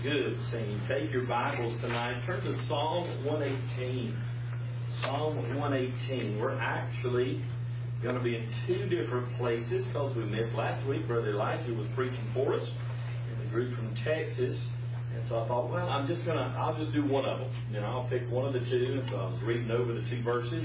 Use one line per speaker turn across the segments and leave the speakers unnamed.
Good, Saint. Take your Bibles tonight. Turn to Psalm 118. Psalm 118. We're actually going to be in two different places because we missed last week. Brother Elijah was preaching for us in the group from Texas. And so I thought, well, I'll just do one of them. I'll pick one of the two. And so I was reading over the two verses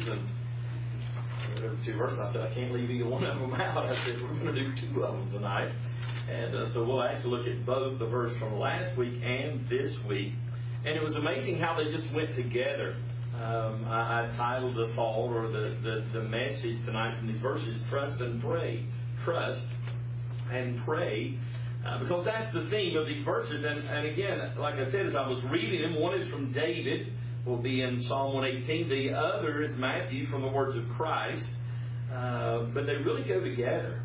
and over the two verses. I said, I can't leave either one of them out. I said, we're going to do two of them tonight. And so we'll actually look at both the verse from last week and this week. And it was amazing how they just went together. I titled the thought or the message tonight from these verses, Trust and Pray. Trust and pray. Because that's the theme of these verses. And again, like I said, as I was reading them, one is from David, will be in Psalm 118. The other is Matthew from the words of Christ. But they really go together.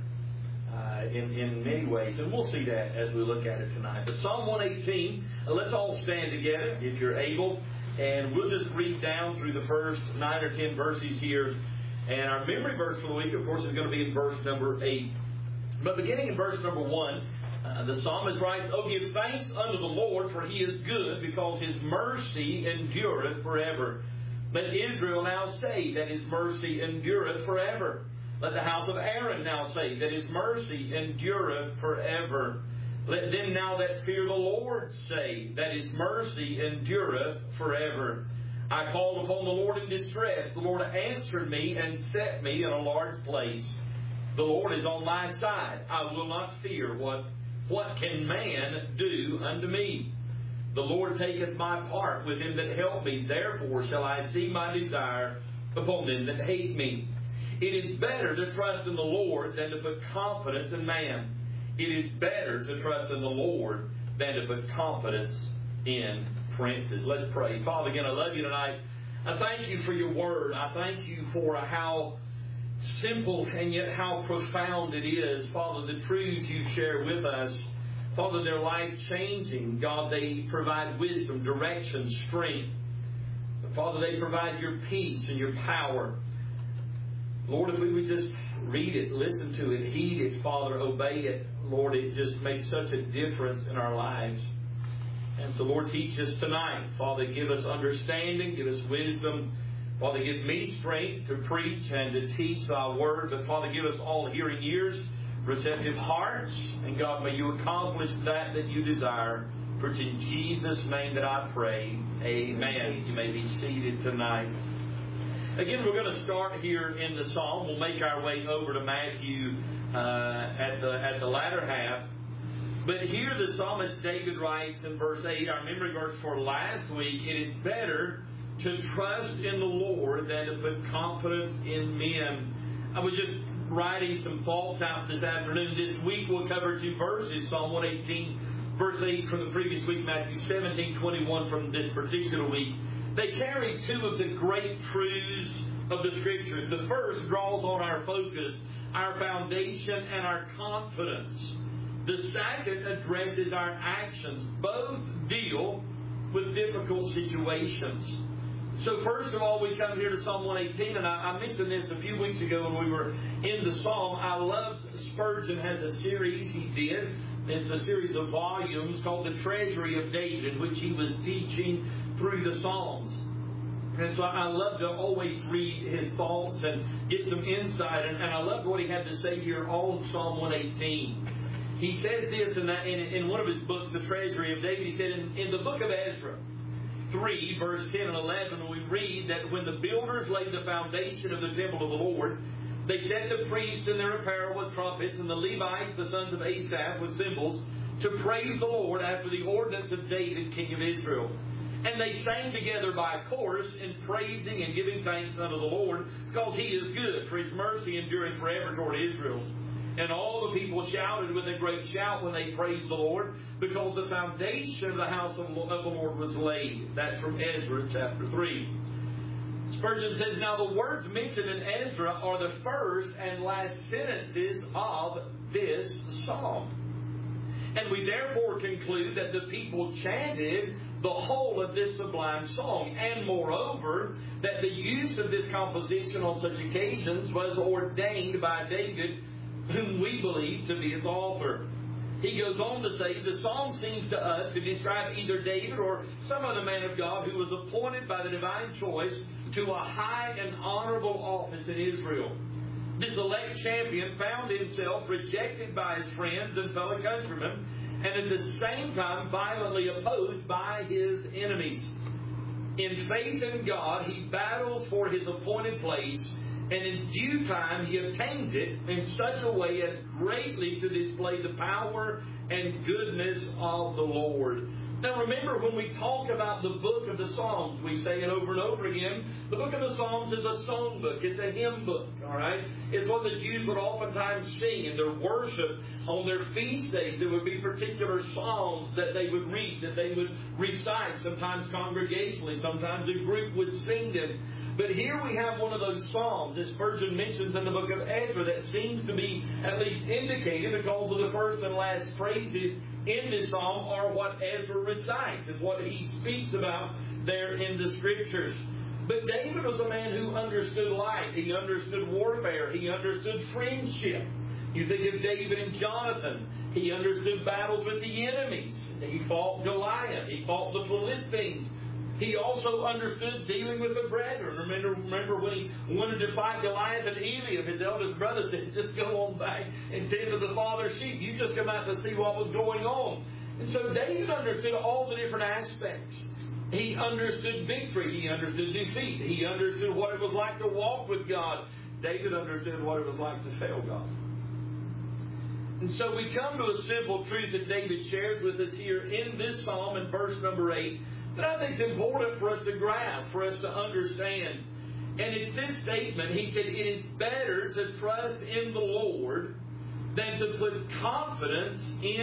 In many ways, and we'll see that as we look at it tonight. But Psalm 118, let's all stand together if you're able, and we'll just read down through the first 9 or 10 verses here. And our memory verse for the week, of course, is going to be in verse number 8. But beginning in verse number 1, the psalmist writes, "Oh, give thanks unto the Lord, for He is good, because His mercy endureth forever. Let Israel now say that His mercy endureth forever. Let the house of Aaron now say that His mercy endureth forever. Let them now that fear the Lord say that His mercy endureth forever. I called upon the Lord in distress. The Lord answered me and set me in a large place. The Lord is on my side. I will not fear. What can man do unto me? The Lord taketh my part with them that help me. Therefore shall I see my desire upon them that hate me. It is better to trust in the Lord than to put confidence in man. It is better to trust in the Lord than to put confidence in princes." Let's pray. Father, again, I love you tonight. I thank you for your word. I thank you for how simple and yet how profound it is. Father, the truths you share with us, Father, they're life-changing. God, they provide wisdom, direction, strength. But Father, they provide your peace and your power. Lord, if we would just read it, listen to it, heed it, Father, obey it, Lord, it just makes such a difference in our lives. And so, Lord, teach us tonight. Father, give us understanding, give us wisdom. Father, give me strength to preach and to teach thy word. But Father, give us all hearing ears, receptive hearts. And God, may you accomplish that you desire. For it's in Jesus' name that I pray. Amen. You may be seated tonight. Again, we're going to start here in the Psalm. We'll make our way over to Matthew at the latter half. But here the psalmist David writes in verse 8, our memory verse for last week, "It is better to trust in the Lord than to put confidence in men." I was just writing some thoughts out this afternoon. This week we'll cover two verses, Psalm 118, verse 8 from the previous week, Matthew 17:21 from this particular week. They carry two of the great truths of the Scriptures. The first draws on our focus, our foundation, and our confidence. The second addresses our actions. Both deal with difficult situations. So first of all, we come here to Psalm 118, and I mentioned this a few weeks ago when we were in the Psalm. I loved Spurgeon has a series he did. It's a series of volumes called The Treasury of David, in which he was teaching through the Psalms. And so I love to always read his thoughts and get some insight. And I loved what he had to say here on Psalm 118. He said this in one of his books, The Treasury of David. He said in the book of Ezra 3, verse 10 and 11, we read that when the builders laid the foundation of the temple of the Lord, they set the priests in their apparel with trumpets, and the Levites, the sons of Asaph, with cymbals, to praise the Lord after the ordinance of David, king of Israel. And they sang together by chorus in praising and giving thanks unto the Lord, because He is good, for His mercy endureth forever toward Israel. And all the people shouted with a great shout when they praised the Lord, because the foundation of the house of the Lord was laid. That's from Ezra chapter 3. Spurgeon says, now the words mentioned in Ezra are the first and last sentences of this psalm. And we therefore conclude that the people chanted the whole of this sublime song. And moreover, that the use of this composition on such occasions was ordained by David, whom we believe to be its author. He goes on to say, the psalm seems to us to describe either David or some other man of God who was appointed by the divine choice to a high and honorable office in Israel. This elect champion found himself rejected by his friends and fellow countrymen, and at the same time violently opposed by his enemies. In faith in God, he battles for his appointed place, and in due time he obtains it in such a way as greatly to display the power and goodness of the Lord. Now remember, when we talk about the book of the Psalms, we say it over and over again, the book of the Psalms is a song book. It's a hymn book, all right? It's what the Jews would oftentimes sing in their worship on their feast days. There would be particular psalms that they would read, that they would recite, sometimes congregationally, sometimes a group would sing them. But here we have one of those psalms, as Spurgeon mentions in the book of Ezra, that seems to be at least indicated because of the first and last phrases in this psalm are what Ezra recites, is what he speaks about there in the Scriptures. But David was a man who understood life. He understood warfare. He understood friendship. You think of David and Jonathan. He understood battles with the enemies. He fought Goliath. He fought the Philistines. He also understood dealing with the brethren. Remember when he wanted to fight Goliath, and Eliab, his eldest brother, said, just go on back and tend to the father's sheep. You just come out to see what was going on. And so David understood all the different aspects. He understood victory. He understood defeat. He understood what it was like to walk with God. David understood what it was like to fail God. And so we come to a simple truth that David shares with us here in this psalm in verse number 8. But I think it's important for us to grasp, for us to understand. And it's this statement. He said, it is better to trust in the Lord than to put confidence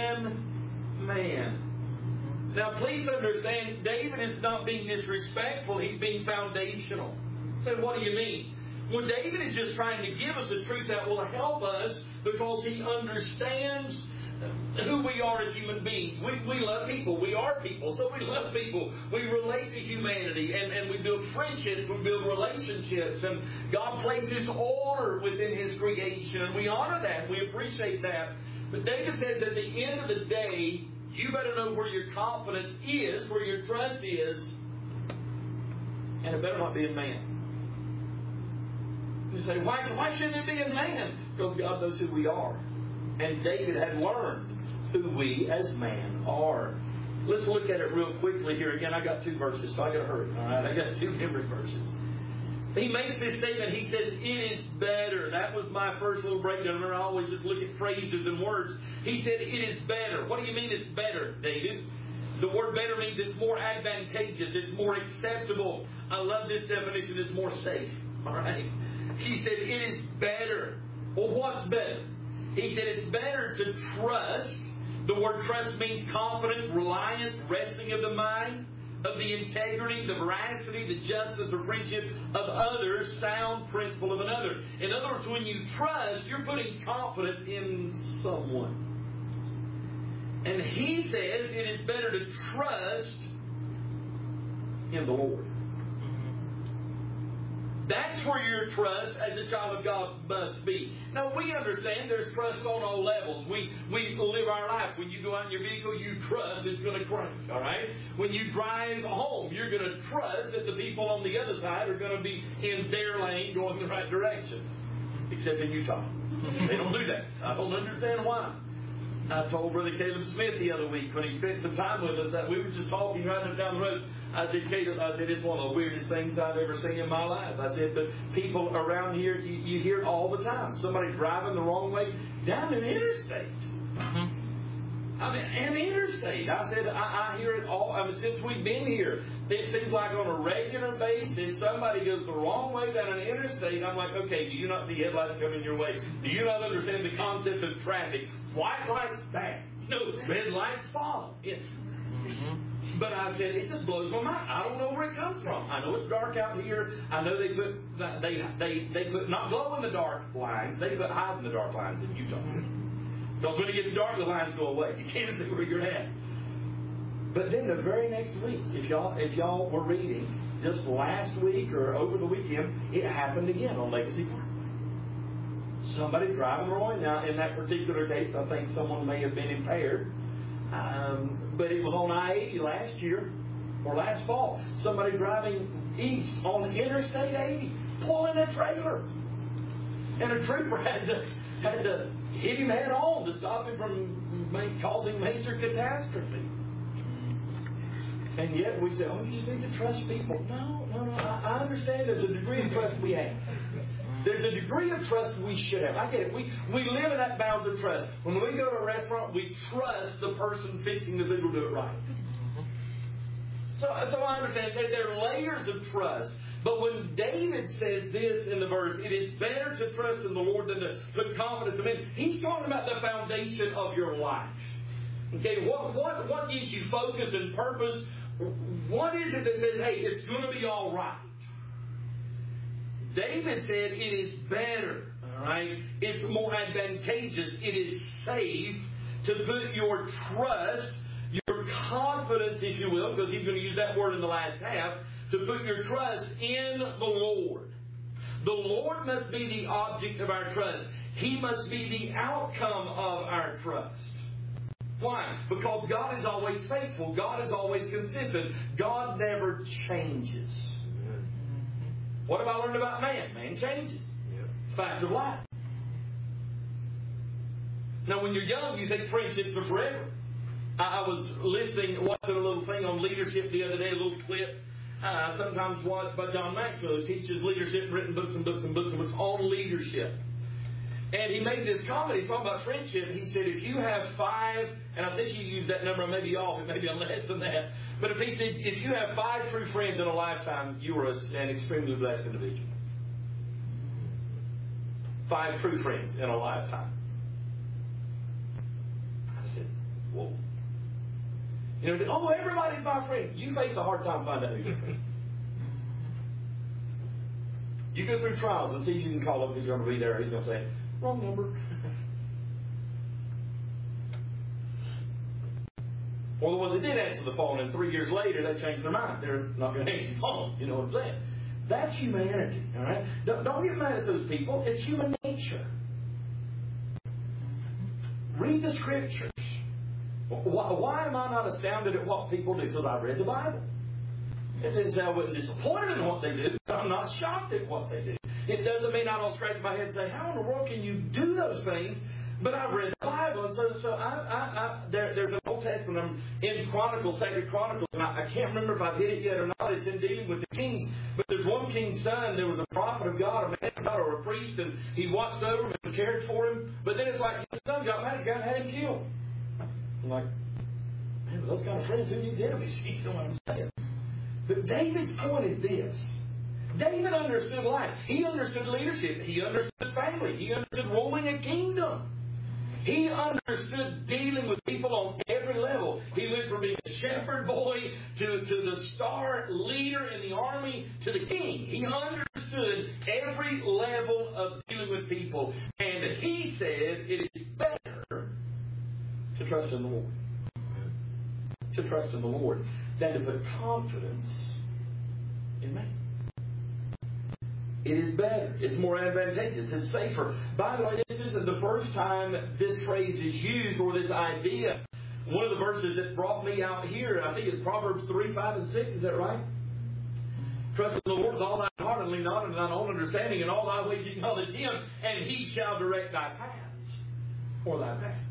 in man. Now, please understand, David is not being disrespectful. He's being foundational. So what do you mean? Well, David is just trying to give us a truth that will help us because he understands who we are as human beings. We love people. We are people, so we love people. We relate to humanity, and we build friendships, we build relationships, and God places order within His creation, and we honor that, we appreciate that. But David says at the end of the day, you better know where your confidence is, where your trust is, and it better not be in man. You say, why shouldn't it be in man? Because God knows who we are. And David had learned who we as man are. Let's look at it real quickly here. Again, I got 2 verses, so I got to hurry. All right, I got 2 memory verses. He makes this statement. He says, it is better. That was my first little breakdown. Remember, I always just look at phrases and words. He said, it is better. What do you mean it's better, David? The word better means it's more advantageous. It's more acceptable. I love this definition. It's more safe. All right. He said, it is better. Well, what's better? He said it's better to trust. The word trust means confidence, reliance, resting of the mind, of the integrity, the veracity, the justice or friendship of others, sound principle of another. In other words, when you trust, you're putting confidence in someone. And he says it is better to trust in the Lord. That's where your trust as a child of God must be. Now, we understand there's trust on all levels. We live our life. When you go out in your vehicle, you trust it's going to crank, all right? When you drive home, you're going to trust that the people on the other side are going to be in their lane going the right direction. Except in Utah. They don't do that. I don't understand why. I told Brother Caleb Smith the other week when he spent some time with us that we were just talking right down the road. I said, Caleb, it's one of the weirdest things I've ever seen in my life. I said, but people around here, you hear it all the time. Somebody driving the wrong way down an interstate. I mean, an interstate. I said, I hear it all. I mean, since we've been here, it seems like on a regular basis, somebody goes the wrong way down an interstate. I'm like, okay, do you not see headlights coming your way? Do you not understand the concept of traffic? White lights back. No, red lights follow. Yes. But I said, it just blows my mind. I don't know where it comes from. I know it's dark out here. I know they put not glow in the dark lines. They put hide in the dark lines in Utah. Because when it gets dark, the lines go away. You can't see where you're at. But then the very next week, if y'all were reading, just last week or over the weekend, it happened again on Legacy Park. somebody driving wrong. Now, in that particular case, I think someone may have been impaired. But it was on I-80 last year, or last fall. Somebody driving east on Interstate 80, pulling a trailer. And a trooper had to hit him head on to stop him from causing major catastrophe. And yet we say, oh, you just need to trust people. No. I understand there's a degree of trust we have. There's a degree of trust we should have. I get it. We live in that bounds of trust. When we go to a restaurant, we trust the person fixing the food will do it right. So I understand that there are layers of trust. But when David says this in the verse, it is better to trust in the Lord than to put confidence in men. He's talking about the foundation of your life. Okay, what gives you focus and purpose? What is it that says, hey, it's going to be all right? David said it is better, all right? It's more advantageous. It is safe to put your trust, your confidence, if you will, because he's going to use that word in the last half, to put your trust in the Lord. The Lord must be the object of our trust. He must be the outcome of our trust. Why? Because God is always faithful. God is always consistent. God never changes. What have I learned about man? Man changes. Fact of life. Now, when you're young, you think friendships are forever. I was watching a little thing on leadership the other day, a little clip. I sometimes watch by John Maxwell, who teaches leadership, written books and books and books and books on leadership. And he made this comment. He's talking about friendship. He said, if you have 5, and I think he used that number, I may be off, it may be less than that. But if he said, if you have 5 true friends in a lifetime, you are an extremely blessed individual. 5 true friends in a lifetime. I said, whoa. You know, oh, everybody's my friend. You face a hard time finding out who's your friend. You go through trials and see if you can call up because you're going to be there. He's going to say, wrong number. Or the ones that did answer the phone, and 3 years later they changed their mind. They're not going to answer the phone. You know what I'm saying? That's humanity. All right? Don't get mad at those people. It's human nature. Read the Scriptures. Why am I not astounded at what people do? Because I read the Bible. It didn't say I wasn't disappointed in what they do. I'm not shocked at what they do. It doesn't mean I don't scratch my head and say, how in the world can you do those things? But I've read the Bible. And so there's an Old Testament. I'm in Chronicles, Sacred Chronicles. And I can't remember if I've hit it yet or not. It's in dealing with the kings. But there's one king's son. There was a prophet of God, a man of God, or a priest. And he watched over him and cared for him. But then it's like his son got mad. God had him killed. I'm like, man, with those kind of friends, who needs enemies? You know what I'm saying? But David's point is this. David understood life. He understood leadership. He understood family. He understood ruling a kingdom. He understood dealing with people on every level. He went from being a shepherd boy to the star leader in the army to the king. He understood every level of dealing with people. And he said it is better to trust in the Lord. To trust in the Lord than to put confidence in man. It is better. It's more advantageous. It's safer. By the way, this isn't the first time this phrase is used or this idea. One of the verses that brought me out here, I think it's Proverbs 3, 5, and 6. Is that right? Trust in the Lord with all thine heart and lean not unto thine own understanding. In all thy ways acknowledge Him, and He shall direct thy paths or thy path.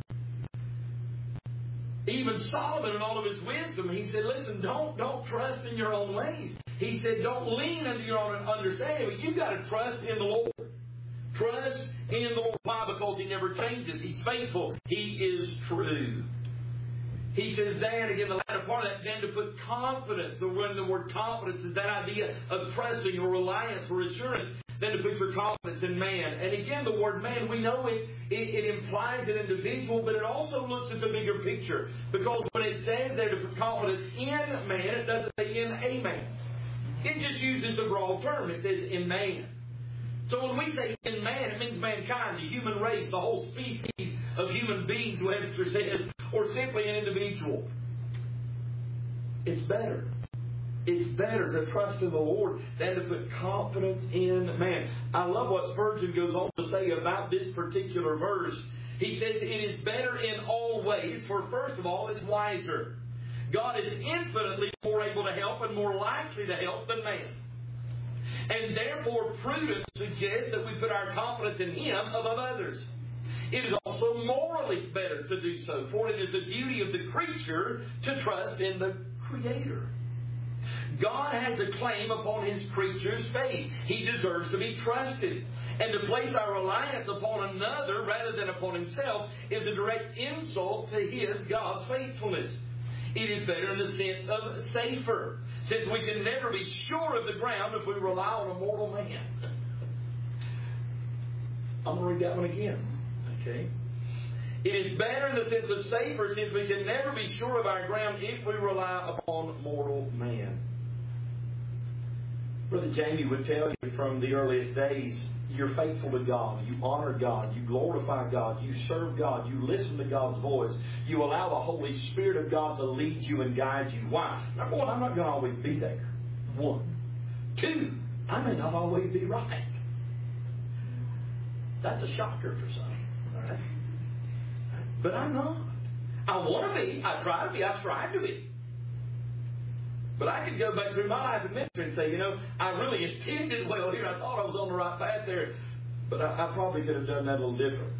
Even Solomon, in all of his wisdom, he said, listen, don't trust in your own ways. He said, don't lean into your own understanding, but you've got to trust in the Lord. Trust in the Lord. Why? Because He never changes. He's faithful. He is true. He says, then, again, the latter part of that, then to put confidence. So when the word confidence is that idea of trusting or reliance or assurance, then to put your confidence in man. And again, the word man, we know it implies an individual, but it also looks at the bigger picture. Because when it says there to put confidence in man, it doesn't say in a man. It just uses the broad term. It says in man. So when we say in man, it means mankind, the human race, the whole species of human beings, Webster says, or simply an individual. It's better It's better to trust in the Lord than to put confidence in man. I love what Spurgeon goes on to say about this particular verse. He says, it is better in all ways, for first of all, it's wiser. God is infinitely more able to help and more likely to help than man. And therefore, prudence suggests that we put our confidence in Him above others. It is also morally better to do so, for it is the duty of the creature to trust in the Creator. God has a claim upon His creature's faith. He deserves to be trusted. And to place our reliance upon another rather than upon Himself is a direct insult to His, God's faithfulness. It is better in the sense of safer, since we can never be sure of the ground if we rely on a mortal man. I'm going to read that one again. Okay? It is better in the sense of safer, since we can never be sure of our ground if we rely upon mortal man. Brother Jamie would tell you from the earliest days, you're faithful to God, you honor God, you glorify God, you serve God, you listen to God's voice, you allow the Holy Spirit of God to lead you and guide you. Why? Number one, I'm not going to always be there. One. Two, I may not always be right. That's a shocker for some. All right? But I'm not. I want to be. I try to be. I strive to be. But I could go back through my life in ministry and say, I really intended well here. I thought I was on the right path there. But I probably could have done that a little different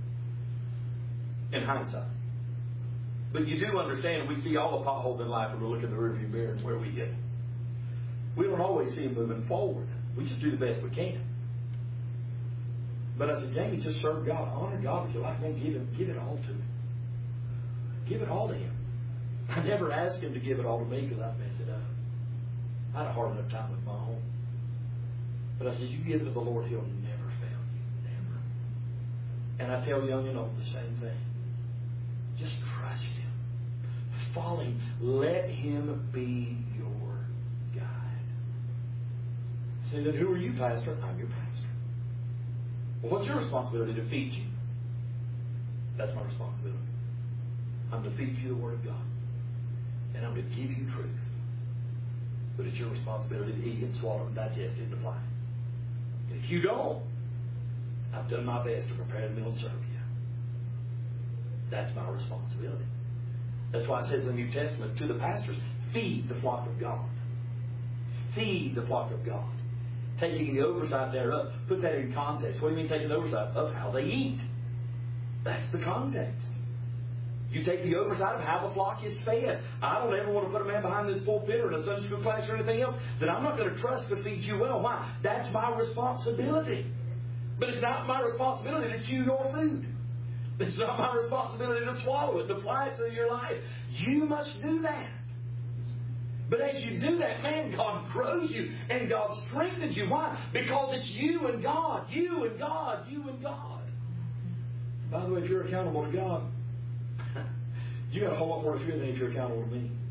in hindsight. But you do understand, we see all the potholes in life when we look in the rearview mirror and where we get. We don't always see them moving forward. We just do the best we can. But I said, Jamie, just serve God. Honor God with your life. Man, give it all to Him. Give it all to Him. I never asked Him to give it all to me because I'd mess it up. I had a hard enough time with my home. But I said, you give it to the Lord, He'll never fail you. Never. And I tell young and old the same thing. Just trust Him. Follow Him. Let Him be your guide. Say, then who are you, Pastor? I'm your pastor. Well, what's your responsibility? To feed you. That's my responsibility. I'm to feed you the Word of God. And I'm to give you truth. But it's your responsibility to eat it, swallow it, and digest it, and apply it. And if you don't, I've done my best to prepare the meal and serve you. That's my responsibility. That's why it says in the New Testament to the pastors, feed the flock of God. Feed the flock of God. Taking the oversight thereof. Put that in context. What do you mean taking the oversight? Of how they eat. That's the context. You take the oversight of how the flock is fed. I don't ever want to put a man behind this pulpit or in a Sunday school class or anything else that I'm not going to trust to feed you well. Why? That's my responsibility. But it's not my responsibility to chew your food. It's not my responsibility to swallow it, to apply it to your life. You must do that. But as you do that, man, God grows you and God strengthens you. Why? Because it's you and God. You and God. You and God. By the way, if you're accountable to God, you got a whole lot more to fear than if you're accountable to me.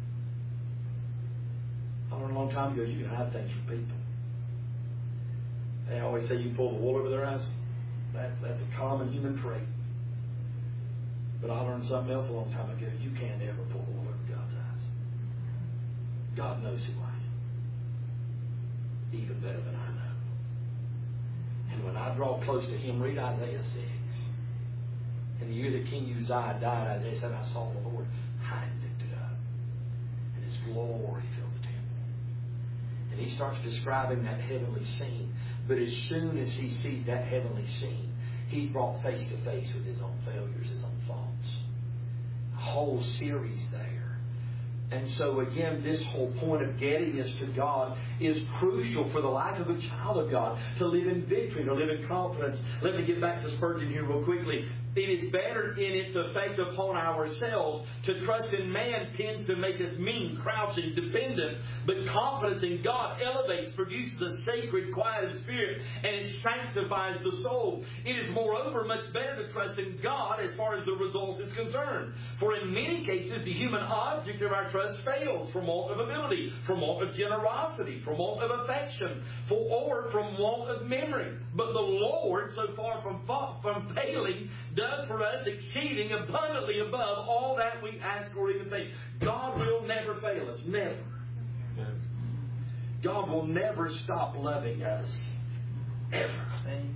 I learned a long time ago you can hide things from people. They always say you pull the wool over their eyes. That's a common human trait. But I learned something else a long time ago. You can't ever pull the wool over God's eyes. God knows who I am. Even better than I know. And when I draw close to Him, read Isaiah 6. In the year that King Uzziah died, Isaiah said, I saw the Lord high and lifted up. And His glory filled the temple. And he starts describing that heavenly scene. But as soon as he sees that heavenly scene, he's brought face to face with his own failures, his own faults. A whole series there. And so again, this whole point of getting us to God is crucial for the life of a child of God, to live in victory, to live in confidence. Let me get back to Spurgeon here real quickly. It is better in its effect upon ourselves. To trust in man tends to make us mean, crouching, dependent. But confidence in God elevates, produces a sacred quiet of spirit, and it sanctifies the soul. It is moreover much better to trust in God as far as the result is concerned. For in many cases, the human object of our trust fails from want of ability, from want of generosity, from want of affection, or from want of memory. But the Lord, so far from failing, does for us exceeding abundantly above all that we ask or even think. God will never fail us. Never. God will never stop loving us. Ever.
Amen.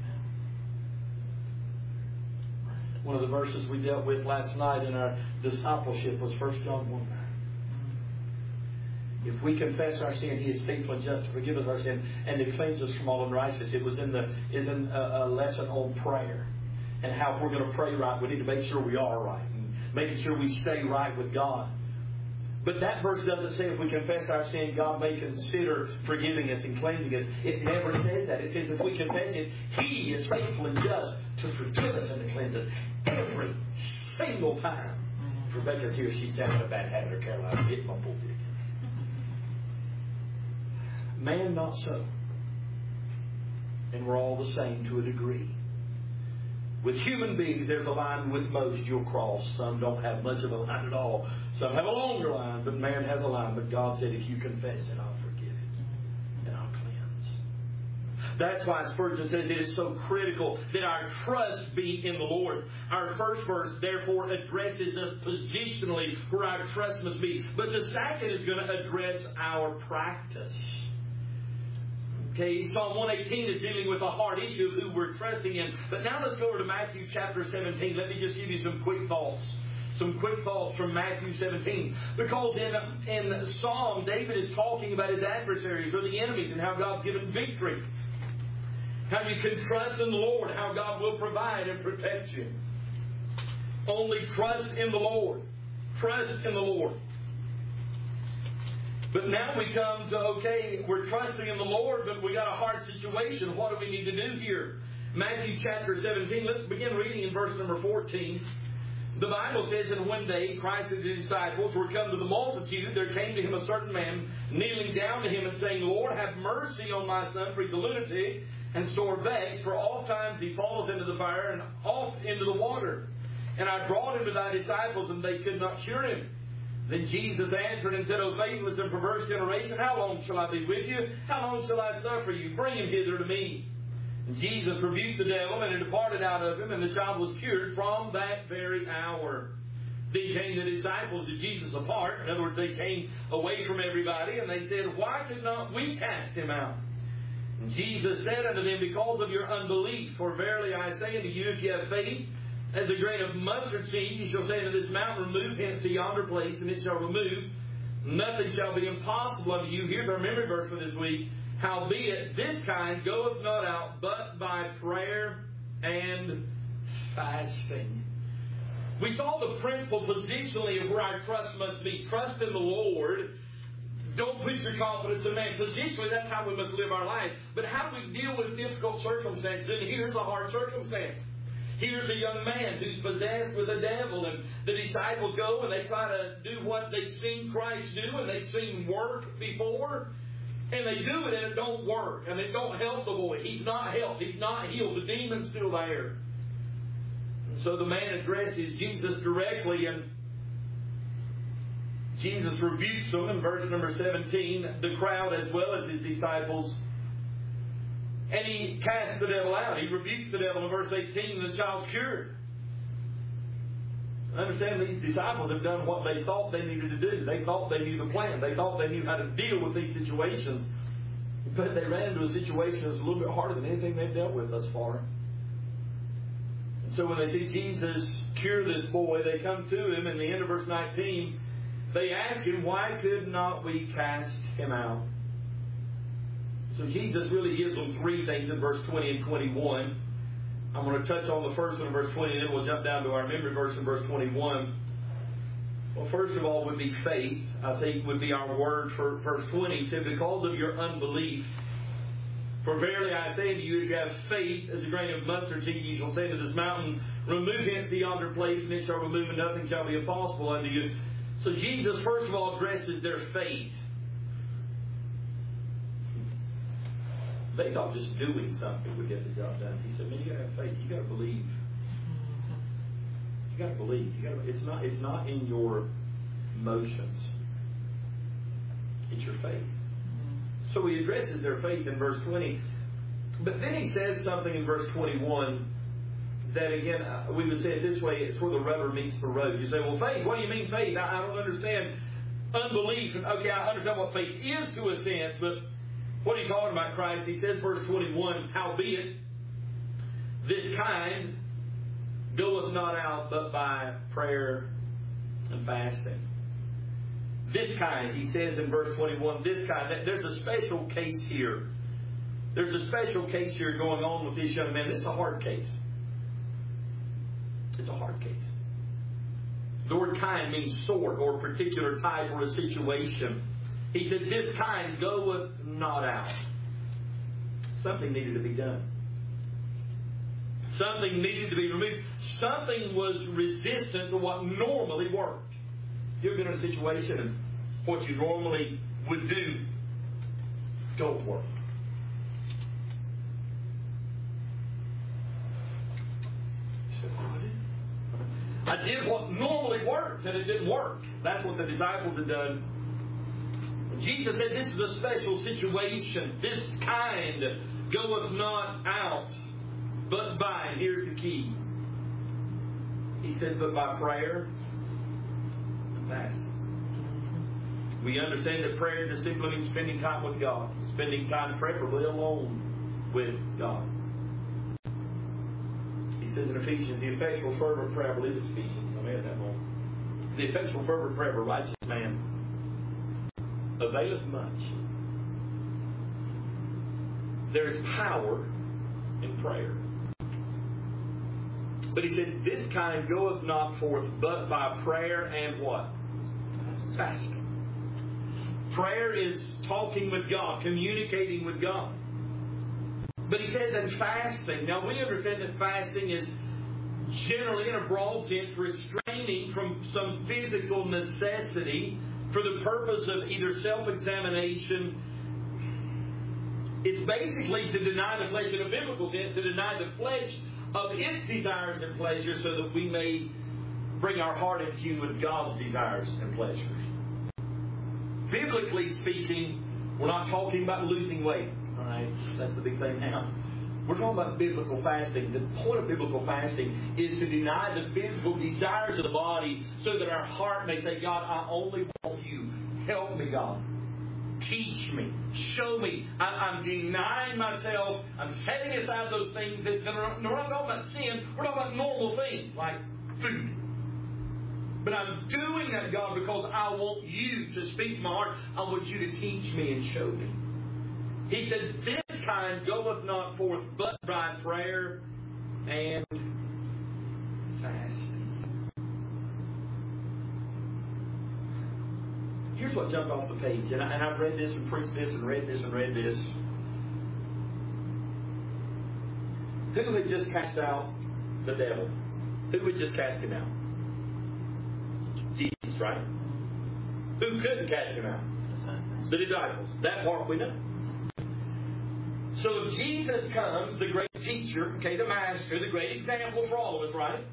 One of the verses we dealt with last night in our discipleship was 1 John 1:9. If we confess our sin, He is faithful and just to forgive us our sin and to cleanse us from all unrighteousness. It was in a lesson on prayer and how if we're going to pray right, we need to make sure we are right and making sure we stay right with God. But that verse doesn't say if we confess our sin, God may consider forgiving us and cleansing us. It never says that. It says if we confess it, He is faithful and just to forgive us and to cleanse us every single time. If Rebecca's here, she's having a bad habit, or Caroline hit my pulpit. Man, not so. And we're all the same to a degree. With human beings, there's a line with most you'll cross. Some don't have much of a line at all. Some have a longer line, but man has a line. But God said, if you confess it, I'll forgive it and I'll cleanse. That's why Spurgeon says it is so critical that our trust be in the Lord. Our first verse, therefore, addresses us positionally where our trust must be. But the second is going to address our practice. Okay, Psalm 118 is dealing with a hard issue of who we're trusting in. But now let's go over to Matthew chapter 17. Let me just give you some quick thoughts. Some quick thoughts from Matthew 17. Because in Psalm, David is talking about his adversaries or the enemies and how God's given victory. How you can trust in the Lord, how God will provide and protect you. Only trust in the Lord. Trust in the Lord. But now we come to, okay, we're trusting in the Lord, but we got a hard situation. What do we need to do here? Matthew chapter 17, let's begin reading in verse number 14. The Bible says, and one day Christ and His disciples were come to the multitude. There came to Him a certain man, kneeling down to Him and saying, Lord, have mercy on my son, for he's a lunatic and sore vexed, for oft times he falleth into the fire and oft into the water. And I brought him to thy disciples, and they could not cure him. Then Jesus answered and said, O faithless and perverse generation, how long shall I be with you? How long shall I suffer you? Bring him hither to me. And Jesus rebuked the devil, and it departed out of him, and the child was cured from that very hour. Then came the disciples to Jesus apart. In other words, they came away from everybody, and they said, Why could not we cast him out? And Jesus said unto them, Because of your unbelief. For verily I say unto you, if you have faith as a grain of mustard seed, you shall say unto this mountain, Remove hence to yonder place, and it shall remove. Nothing shall be impossible unto you. Here's our memory verse for this week. Howbeit, this kind goeth not out but by prayer and fasting. We saw the principle positionally of where our trust must be. Trust in the Lord. Don't put your confidence in man. Positionally, that's how we must live our life. But how do we deal with difficult circumstances? And here's a hard circumstance. Here's a young man who's possessed with a devil, and the disciples go and they try to do what they've seen Christ do, and they've seen work before, and they do it and it don't work, and it don't help the boy. He's not helped. He's not healed. The demon's still there. And so the man addresses Jesus directly, and Jesus rebukes them in verse number 17, the crowd as well as his disciples. And he casts the devil out. He rebukes the devil in verse 18, and the child's cured. Understand, these disciples have done what they thought they needed to do. They thought they knew the plan. They thought they knew how to deal with these situations. But they ran into a situation that's a little bit harder than anything they've dealt with thus far. And so when they see Jesus cure this boy, they come to him. In the end of verse 19, they ask him, Why could not we cast him out? So Jesus really gives them three things in verse 20 and 21. I'm going to touch on the first one in verse 20, and then we'll jump down to our memory verse in verse 21. Well, first of all would be faith. I think would be our word for verse 20. He said, Because of your unbelief, for verily I say unto you, if you have faith as a grain of mustard seed, you shall say to this mountain, Remove hence to yonder place, and it shall remove, and nothing shall be impossible unto you. So Jesus, first of all, addresses their faith. They thought just doing something would get the job done. He said, Man, you got to have faith. You got to believe. You got to believe. It's not in your emotions. It's your faith. So he addresses their faith in verse 20. But then he says something in verse 21 that, again, we would say it this way, it's where the rubber meets the road. You say, well, faith, what do you mean faith? I don't understand. unbelief. And okay, I understand what faith is to a sense, but what are you talking about, Christ? He says, verse 21, howbeit, this kind goeth not out but by prayer and fasting. This kind, he says in verse 21, this kind, there's a special case here. There's a special case here going on with this young man. This is a hard case. It's a hard case. The word kind means sort or particular type or a situation. He said, this kind goeth not out. Something needed to be done. Something needed to be removed. Something was resistant to what normally worked. You've been in a situation and what you normally would do don't work. You said, I did what normally works and it didn't work. That's what the disciples had done. Jesus said this is a special situation. This kind goeth not out, but by, and here's the key. He said, but by prayer and fasting. We understand that prayer just simply means spending time with God. Spending time preferably alone with God. He says in Ephesians, the effectual fervent prayer, I believe it's Ephesians, I made that one. The effectual fervent prayer of a righteous man availeth much. There is power in prayer. But he said, this kind goeth not forth but by prayer and what? Fasting. Prayer is talking with God, communicating with God. But he said that fasting. Now we understand that fasting is generally, in a broad sense, restraining from some physical necessity for the purpose of either self-examination. It's basically to deny the flesh in a biblical sense, to deny the flesh of its desires and pleasures so that we may bring our heart in tune with God's desires and pleasures. Biblically speaking, we're not talking about losing weight. All right, that's the big thing now. We're talking about biblical fasting. The point of biblical fasting is to deny the physical desires of the body so that our heart may say, God, I only want you. Help me, God. Teach me. Show me. I'm denying myself. I'm setting aside those things that are, we're not talking about sin. We're talking about normal things like food. But I'm doing that, God, because I want you to speak to my heart. I want you to teach me and show me. He said, this kind goeth not forth but by prayer and fasting. Here's what jumped off the page. And I've read this and preached this and read this and read this. Who had just cast out the devil? Who had just cast him out? Jesus, right? Who couldn't cast him out? The disciples. That part we know. So if Jesus comes, the great teacher, okay, the master, the great example for all of us, right?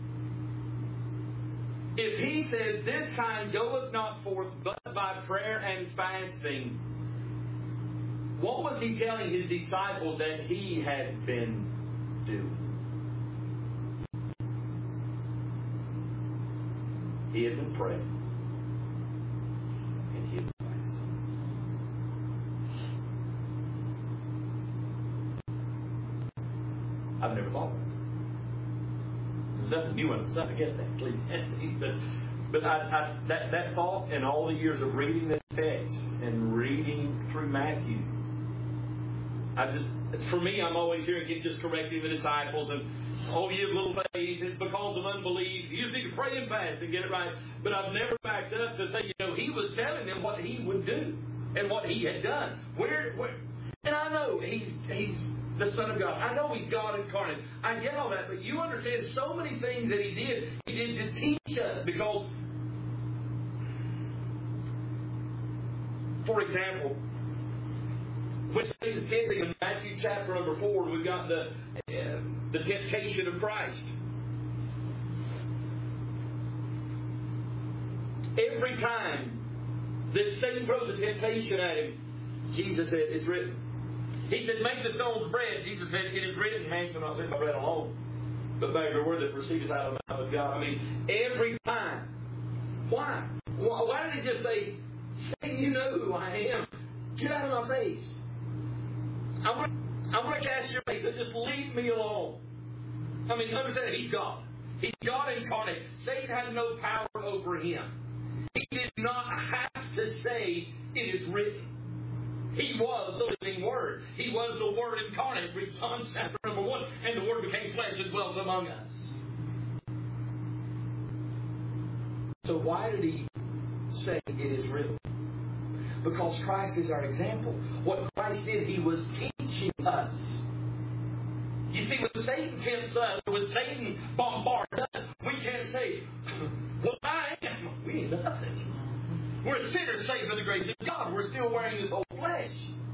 If he said, this kind goeth not forth but by prayer and fasting, what was he telling his disciples that he had been doing? He had been praying. And he had been fasting. I've never thought of it. There's nothing new under the sun. I get that. But that thought in all the years of reading this text and reading through Matthew, for me, I'm always hearing him just correcting the disciples and, oh, you have little faith, it's because of unbelief. You just need to pray and fast and get it right. But I've never backed up to say, he was telling them what he would do and what he had done. And I know he's the Son of God. I know he's God incarnate. I get all that, but you understand so many things that he did to teach us because, for example, when Jesus is tempting in Matthew chapter number 4, we've got the temptation of Christ. Every time that Satan throws a temptation at him, Jesus said, it's written. He said, make the stones bread. Jesus said, it is written, man shall not live by bread alone, but by every word that proceedeth out of the mouth of God. I mean, every time. Why? Why did he just say, Satan, you know who I am. Get out of my face. I'm going to cast your face and just leave me alone. I mean, understand, He's God. He's God incarnate. Satan had no power over Him. He did not have to say, it is written. He was the living Word. He was the Word incarnate. Read John chapter number 1. And the Word became flesh and dwelt among us. So why did He say it is written? Because Christ is our example. What Christ did, He was teaching us. You see, when Satan tempts us, when Satan bombards us, we can't say, well, I am. We ain't nothing. We're sinners saved by the grace of God. We're still wearing this old flesh.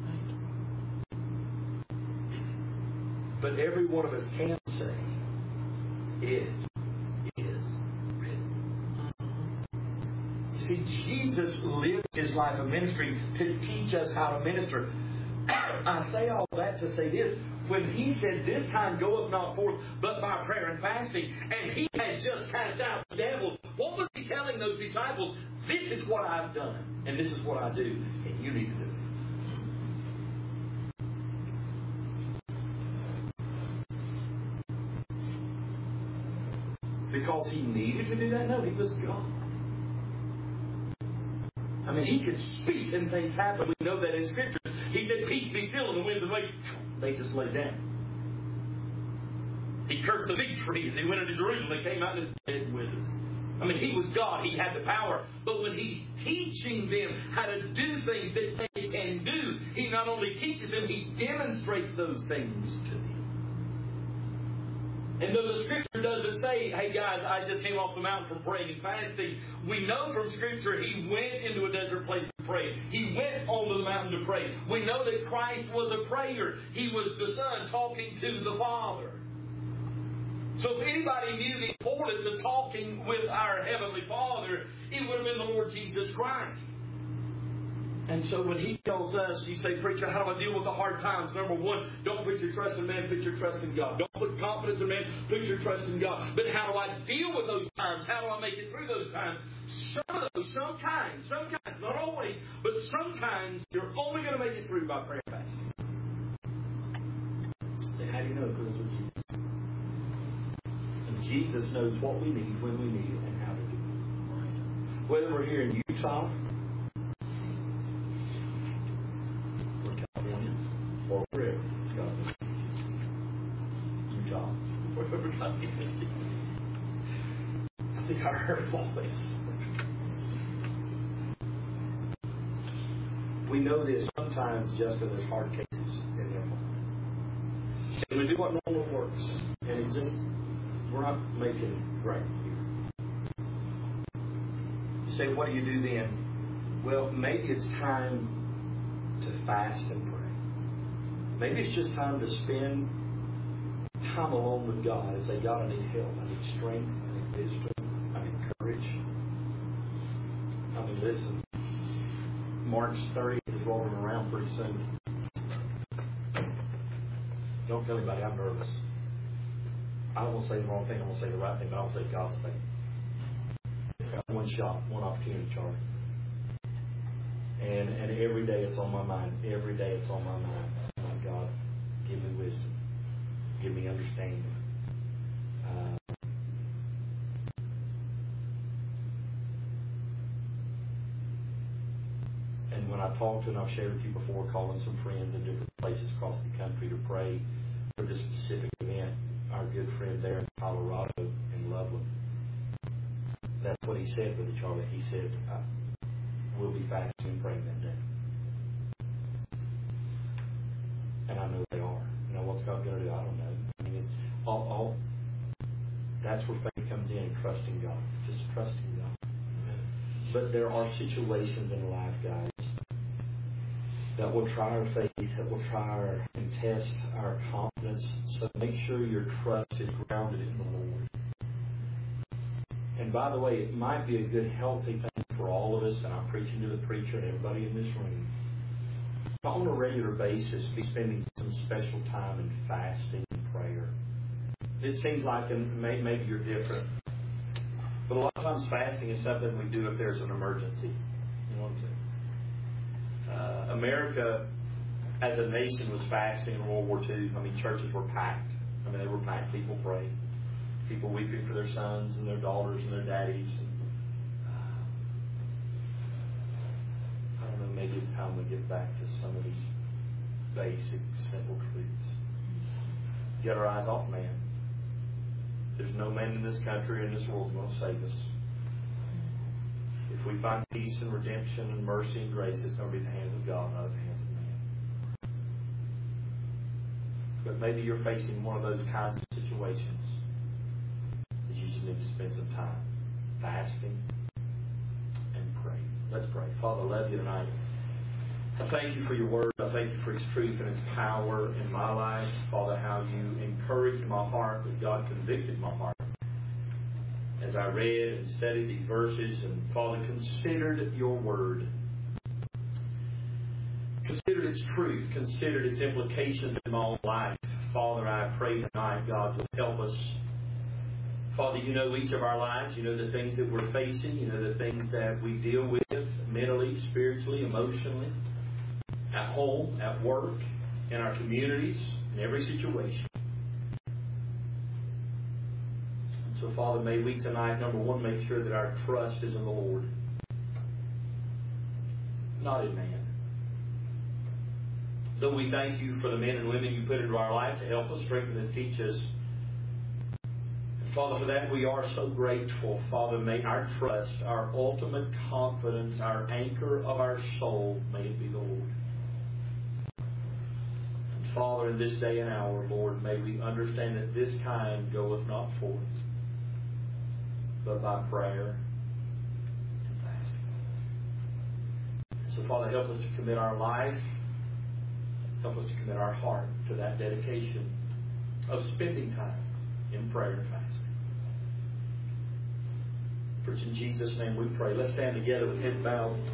But every one of us can say, it is written. You see, Jesus lived His life of ministry to teach us how to minister. I say all that to say this. When He said, this time goeth not forth but by prayer and fasting, and He had just cast out the devil, what was He telling those disciples? This is what I've done, and this is what I do, and you need to do it. Because He needed to do that? No, He was God. I mean, He could speak and things happen. We know that in Scripture. He said, peace be still, and the winds of the they just lay down. He cursed the fig tree, and they went into Jerusalem. They came out and it's dead withered. I mean, He was God. He had the power. But when He's teaching them how to do things that they can do, He not only teaches them, He demonstrates those things to them. And though the Scripture doesn't say, hey guys, I just came off the mountain from praying and fasting, we know from Scripture He went into a desert place to pray. He went onto the mountain to pray. We know that Christ was a prayer. He was the Son talking to the Father. So if anybody knew the importance of talking with our Heavenly Father, it would have been the Lord Jesus Christ. And so when He tells us, you say, preacher, how do I deal with the hard times? Number one, don't put your trust in man, put your trust in God. Don't put confidence in man, put your trust in God. But how do I deal with those times? How do I make it through those times? Sometimes, not always, but sometimes you're only going to make it through by prayer and fasting. Say, how do you know? Because it's with Jesus. And Jesus knows what we need, when we need it, and how to do it. Whether we're here in Utah, or wherever God is. Utah. Wherever God is. I think I heard all this. We know this sometimes just in those hard cases in their life. And we do what normal works. And it just, we're not making it right here. You say, what do you do then? Well, maybe it's time to fast and pray. Maybe it's just time to spend time alone with God and say, God, I need help. I need strength. I need wisdom. I need courage. I mean, listen. March 30th is rolling around pretty soon. Don't tell anybody I'm nervous. I don't want to say the wrong thing. I want to say the right thing, but I want to say God's thing. I've got one shot, one opportunity, Charlie. And every day it's on my mind. Every day it's on my mind. God, give me wisdom. Give me understanding. And when I talk to, and I've shared with you before, calling some friends in different places across the country to pray for this specific event, our good friend there in Colorado, in Loveland, that's what he said, Brother Charlie. He said, we'll be fasting and praying that day. And I know they are. You know, what's God going to do? I don't know. I mean, it's all that's where faith comes in, trusting God. Just trusting God. But there are situations in life, guys, that will try our faith, that will try and test our confidence. So make sure your trust is grounded in the Lord. And by the way, it might be a good, healthy thing for all of us, and I'm preaching to the preacher and everybody in this room, on a regular basis, be spending some special time in fasting and prayer. It seems like, and maybe you're different, But a lot of times fasting is something we do if there's an emergency. You know what I'm saying? America, as a nation, was fasting in World War II. I mean, churches were packed. I mean, they were packed. People praying. People weeping for their sons and their daughters and their daddies. I don't know, maybe it's time we get back to some of these basic, simple truths. Get our eyes off man. There's no man in this country or in this world who's going to save us. If we find peace and redemption and mercy and grace, it's going to be in the hands of God, not in the hands of man. But maybe you're facing one of those kinds of situations that you just need to spend some time fasting and praying. Let's pray. Father, I love you tonight. I thank you for your word. I thank you for its truth and its power in my life. Father, how you encouraged my heart, that God convicted my heart as I read and studied these verses, and Father, considered your word. Considered its truth. Considered its implications in my own life. Father, I pray tonight, God, will help us. Father, you know each of our lives. You know the things that we're facing. You know the things that we deal with mentally, spiritually, emotionally, at home, at work, in our communities, in every situation. And so, Father, may we tonight, number one, make sure that our trust is in the Lord, not in man. Though we thank you for the men and women you put into our life to help us, strengthen us, teach us. And Father, for that we are so grateful. Father, may our trust, our ultimate confidence, our anchor of our soul, may it be the Lord. Father, in this day and hour, Lord, may we understand that this kind goeth not forth, but by prayer and fasting. So, Father, help us to commit our life, help us to commit our heart to that dedication of spending time in prayer and fasting. For it's in Jesus' name we pray. Let's stand together with heads bowed.